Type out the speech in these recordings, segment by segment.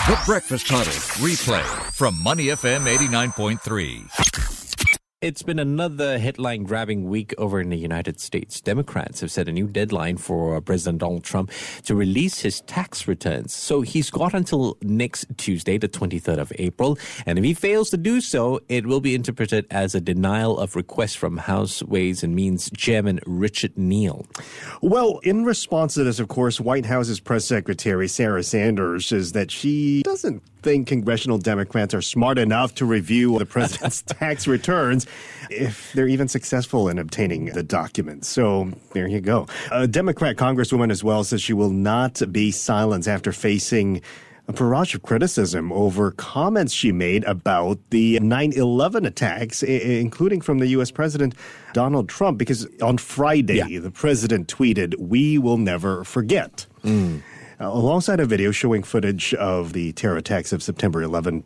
The Breakfast Huddle replay from Money FM 89.3. It's been another headline-grabbing week over in the United States. Democrats have set a new deadline for President Donald Trump to release his tax returns. So he's got until next Tuesday, the 23rd of April. And if he fails to do so, it will be interpreted as a denial of request from House Ways and Means Chairman Richard Neal. Well, in response to this, of course, White House's press secretary, Sarah Sanders, says that she doesn't think congressional Democrats are smart enough to review the president's tax returns if they're even successful in obtaining the documents. So there you go. A Democrat congresswoman as well says she will not be silenced after facing a barrage of criticism over comments she made about the 9/11 attacks, including from the U.S. President Donald Trump, because on Friday, the president tweeted, "We will never forget." Alongside a video showing footage of the terror attacks of September 11,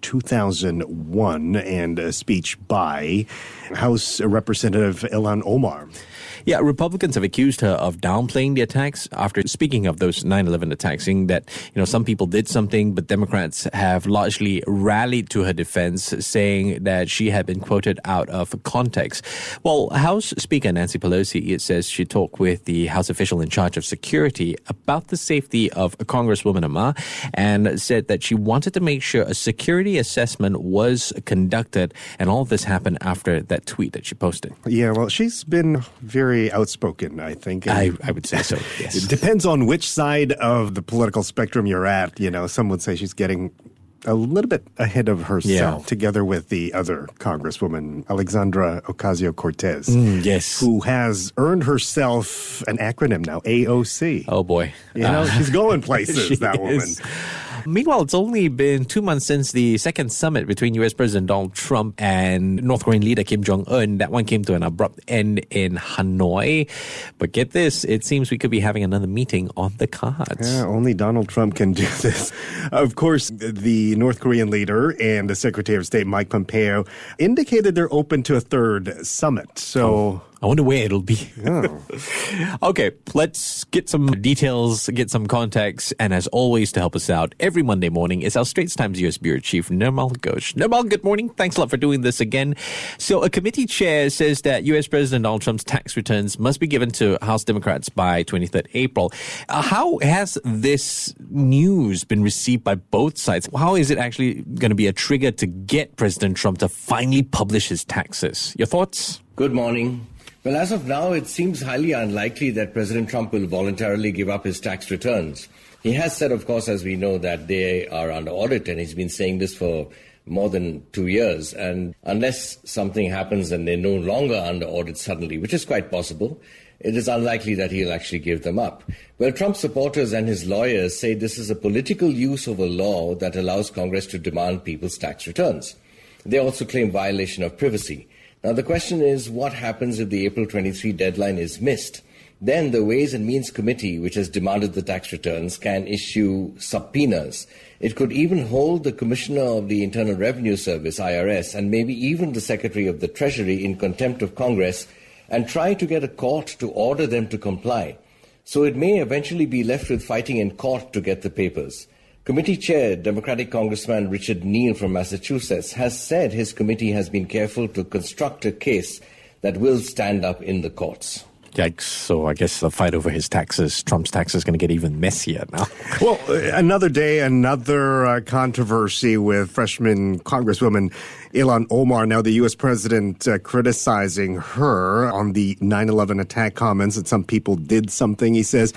2001, and a speech by House Representative Ilhan Omar. Yeah, Republicans have accused her of downplaying the attacks after speaking of those 9/11 attacks, saying that, some people did something, but Democrats have largely rallied to her defense, saying that she had been quoted out of context. Well, House Speaker Nancy Pelosi, it says she talked with the House official in charge of security about the safety of Congresswoman Omar and said that she wanted to make sure a security assessment was conducted, and all of this happened after that tweet that she posted. Yeah, well, she's been very outspoken, I think. I would say so, yes. It depends on which side of the political spectrum you're at. Some would say she's getting a little bit ahead of herself, together with the other Congresswoman, Alexandra Ocasio-Cortez. Yes. Who has earned herself an acronym now, AOC. Oh, boy. She's going places, that woman. Meanwhile, it's only been 2 months since the second summit between U.S. President Donald Trump and North Korean leader Kim Jong-un. That one came to an abrupt end in Hanoi. But get this, it seems we could be having another meeting on the cards. Yeah, only Donald Trump can do this. Of course, the North Korean leader and the Secretary of State, Mike Pompeo, indicated they're open to a third summit. So I wonder where it'll be. Oh. Okay, let's get some details, get some context, and as always, to help us out, every Monday morning is our Straits Times U.S. Bureau Chief, Nirmal Ghosh. Nirmal, good morning. Thanks a lot for doing this again. So a committee chair says that U.S. President Donald Trump's tax returns must be given to House Democrats by 23rd April. How has this news been received by both sides? How is it actually going to be a trigger to get President Trump to finally publish his taxes? Your thoughts? Good morning. Well, as of now, it seems highly unlikely that President Trump will voluntarily give up his tax returns. He has said, of course, as we know, that they are under audit, and he's been saying this for more than 2 years. And unless something happens and they're no longer under audit suddenly, which is quite possible, it is unlikely that he'll actually give them up. Well, Trump supporters and his lawyers say this is a political use of a law that allows Congress to demand people's tax returns. They also claim violation of privacy. Now, the question is, what happens if the April 23 deadline is missed? Then the Ways and Means Committee, which has demanded the tax returns, can issue subpoenas. It could even hold the Commissioner of the Internal Revenue Service, IRS, and maybe even the Secretary of the Treasury in contempt of Congress and try to get a court to order them to comply. So it may eventually be left with fighting in court to get the papers. Committee Chair, Democratic Congressman Richard Neal from Massachusetts, has said his committee has been careful to construct a case that will stand up in the courts. Yikes. So I guess the fight over his taxes, Trump's taxes, is going to get even messier now. Well, another day, another controversy with freshman Congresswoman Ilhan Omar. Now, the U.S. president criticizing her on the 9/11 attack comments that some people did something, he says.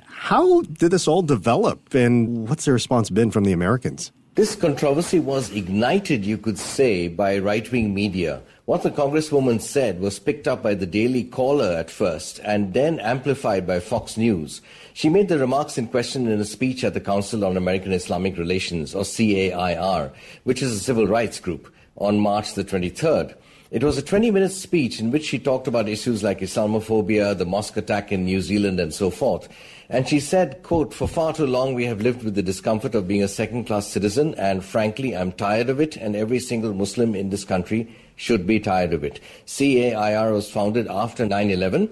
How did this all develop, and what's the response been from the Americans? This controversy was ignited, you could say, by right-wing media. What the Congresswoman said was picked up by the Daily Caller at first and then amplified by Fox News. She made the remarks in question in a speech at the Council on American Islamic Relations, or CAIR, which is a civil rights group, on March the 23rd. It was a 20-minute speech in which she talked about issues like Islamophobia, the mosque attack in New Zealand, and so forth. And she said, quote, "For far too long we have lived with the discomfort of being a second-class citizen, and frankly, I'm tired of it, and every single Muslim in this country should be tired of it." CAIR was founded after 9/11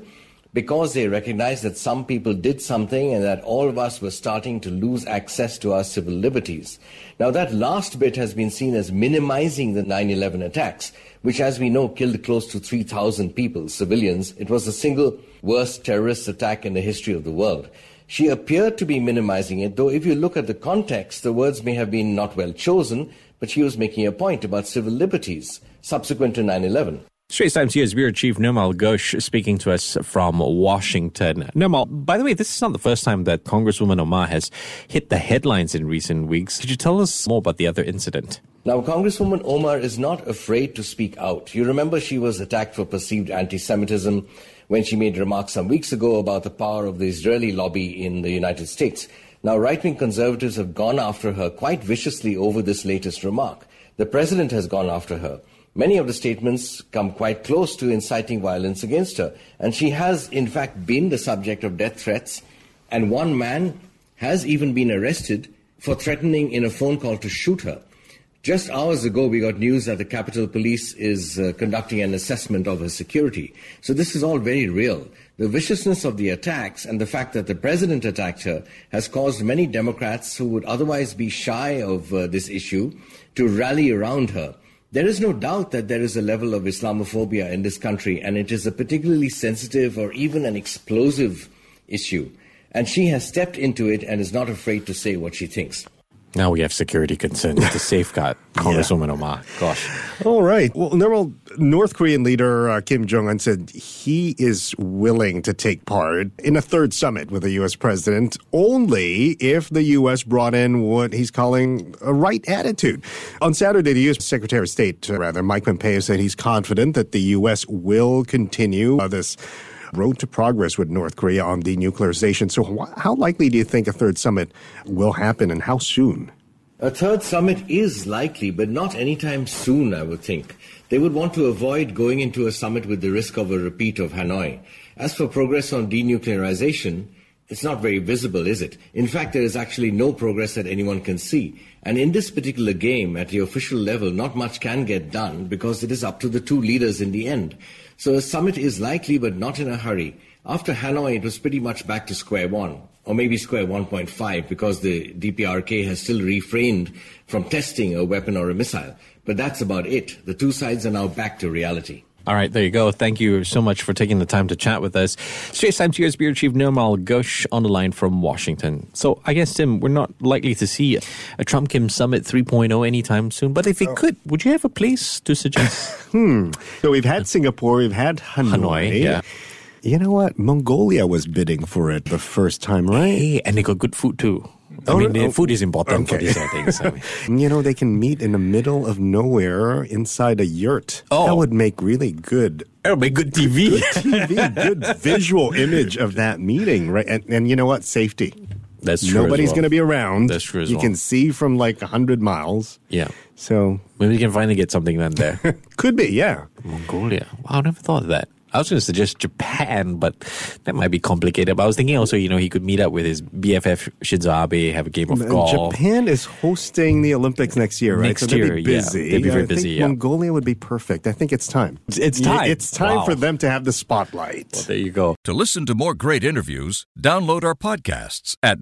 because they recognized that some people did something and that all of us were starting to lose access to our civil liberties. Now, that last bit has been seen as minimizing the 9/11 attacks, which, as we know, killed close to 3,000 people, civilians. It was the single worst terrorist attack in the history of the world. She appeared to be minimizing it, though if you look at the context, the words may have been not well chosen, but she was making a point about civil liberties subsequent to 9/11. Straits Times US Bureau Chief Nirmal Ghosh speaking to us from Washington. Nirmal, by the way, this is not the first time that Congresswoman Omar has hit the headlines in recent weeks. Could you tell us more about the other incident? Now, Congresswoman Omar is not afraid to speak out. You remember she was attacked for perceived anti-Semitism when she made remarks some weeks ago about the power of the Israeli lobby in the United States. Now, right-wing conservatives have gone after her quite viciously over this latest remark. The president has gone after her. Many of the statements come quite close to inciting violence against her. And she has, in fact, been the subject of death threats. And one man has even been arrested for threatening in a phone call to shoot her. Just hours ago, we got news that the Capitol Police is conducting an assessment of her security. So this is all very real. The viciousness of the attacks and the fact that the president attacked her has caused many Democrats who would otherwise be shy of this issue to rally around her. There is no doubt that there is a level of Islamophobia in this country, and it is a particularly sensitive or even an explosive issue. And she has stepped into it and is not afraid to say what she thinks. Now we have security concerns to safeguard Congresswoman Omar. Gosh. All right. Well, North Korean leader Kim Jong-un said he is willing to take part in a third summit with the U.S. president only if the U.S. brought in what he's calling a right attitude. On Saturday, the U.S. Secretary of State, Mike Pompeo, said he's confident that the U.S. will continue this road to progress with North Korea on denuclearization. So how likely do you think a third summit will happen, and how soon? A third summit is likely, but not anytime soon, I would think. They would want to avoid going into a summit with the risk of a repeat of Hanoi. As for progress on denuclearization, it's not very visible, is it? In fact, there is actually no progress that anyone can see. And in this particular game, at the official level, not much can get done because it is up to the two leaders in the end. So a summit is likely, but not in a hurry. After Hanoi, it was pretty much back to square one, or maybe square 1.5, because the DPRK has still refrained from testing a weapon or a missile. But that's about it. The two sides are now back to reality. All right, there you go. Thank you so much for taking the time to chat with us. Straits Times US Bureau Chief Nirmal Ghosh on the line from Washington. So I guess, Tim, we're not likely to see a Trump-Kim Summit 3.0 anytime soon. But if it could, would you have a place to suggest? So we've had Singapore, we've had Hanoi. Yeah. You know what? Mongolia was bidding for it the first time, right? Hey, and they got good food too. The food is important for these things. They can meet in the middle of nowhere inside a yurt. That would make really good. That would make good TV. Good visual image of that meeting, right? And you know what? Safety. That's true. Nobody's going to be around. That's true as You can see from like 100 miles. Yeah. So maybe we can finally get something done there. Could be, yeah. Mongolia. Wow, I never thought of that. I was going to suggest Japan, but that might be complicated. But I was thinking also, he could meet up with his BFF Shinzo Abe, have a game of golf. Japan is hosting the Olympics next year, right? Next year, they'll be busy. Yeah. They'll be very busy, I think Mongolia would be perfect. I think it's time. It's time. It's time for them to have the spotlight. Well, there you go. To listen to more great interviews, download our podcasts at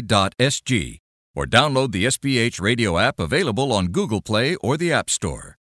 moneyfm893.sg or download the SPH radio app available on Google Play or the App Store.